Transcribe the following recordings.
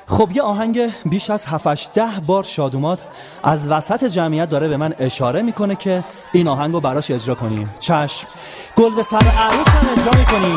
خب یه آهنگ بیش از 7-10 بار شادومات از وسط جمعیت داره به من اشاره میکنه که این آهنگو براش اجرا کنیم. چشم. گل به سر عروس هم اجرا میکنیم.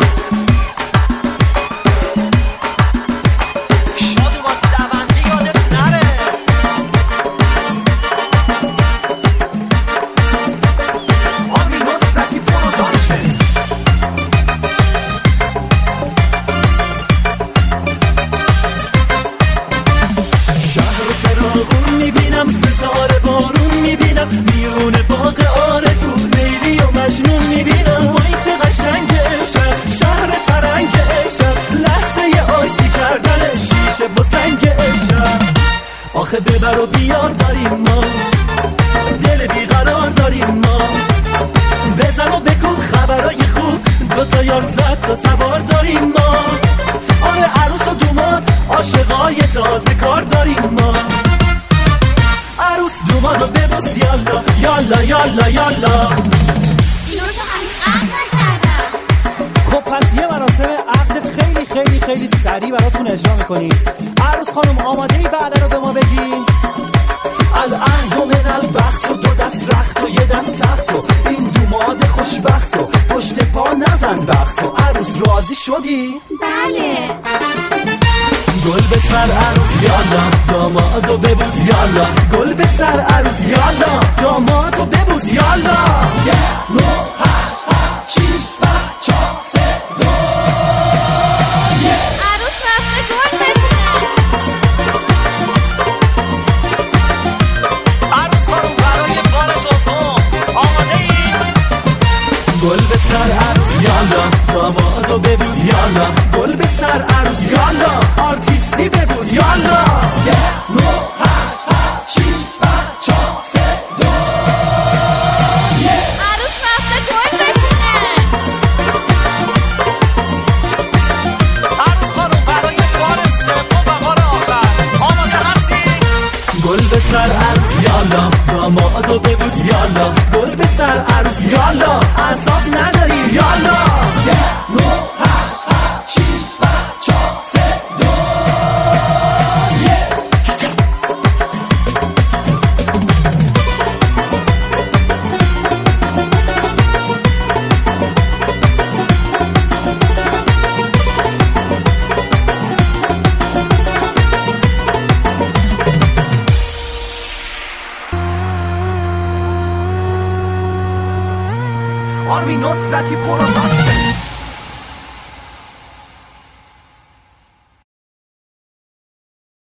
ستاره بارون میبینم میون باغ آرزو لیلی و مجنون میبینم. وای چه قشنگه شهر فرنگه لحظه آشتی کردن شیشه و سنگ آخه ببر و بیار داریم ما، دل بیقرار داریم ما. بزن و بگو خبرای خوب، دوتا یار زد تا سوار داریم ما. آره عروس و دوماد عاشقای تازه کار داریم ما. عروس دومادو ببوس یالا یالا یالا یالا. اینو که هنوز عقد نکردم. خب پس یه مراسم عقد خیلی خیلی خیلی سریع براتون اجرا میکنیم. عروس خانم آماده ای بعد رو به ما بگین؟ الان من البخت و دو دست رخت و یه دست تخت و این دوماد خوشبخت و پشت پا نزن بخت و. عروس راضی شدی؟ بله. گل به سر عروس یالا دامادو ببوس یالا. گل به سر عروس یالا دامادو ببوس یالا. 10 9 8 6 5 4 3 2 عروس رفته گل بچینه. عروس خانم برای بار دوم آماده ای؟ گل به سر عروس یالا دامادو ببوس یالا. گل به سر عروس یالا آرتیستی ببوس یالا. 10 9 8 6 5 4 3 2 عروس رفته گل بچینه. عروس خانم برای بار سوم و بار آخر آماده هستی؟ گل به سر عروس یالا دامادو ببوس یالا. گل به سر عروس یالا اعصاب نداری یالا. 10 9 8 6 5 4 3 2 آرمین نصرتی پرو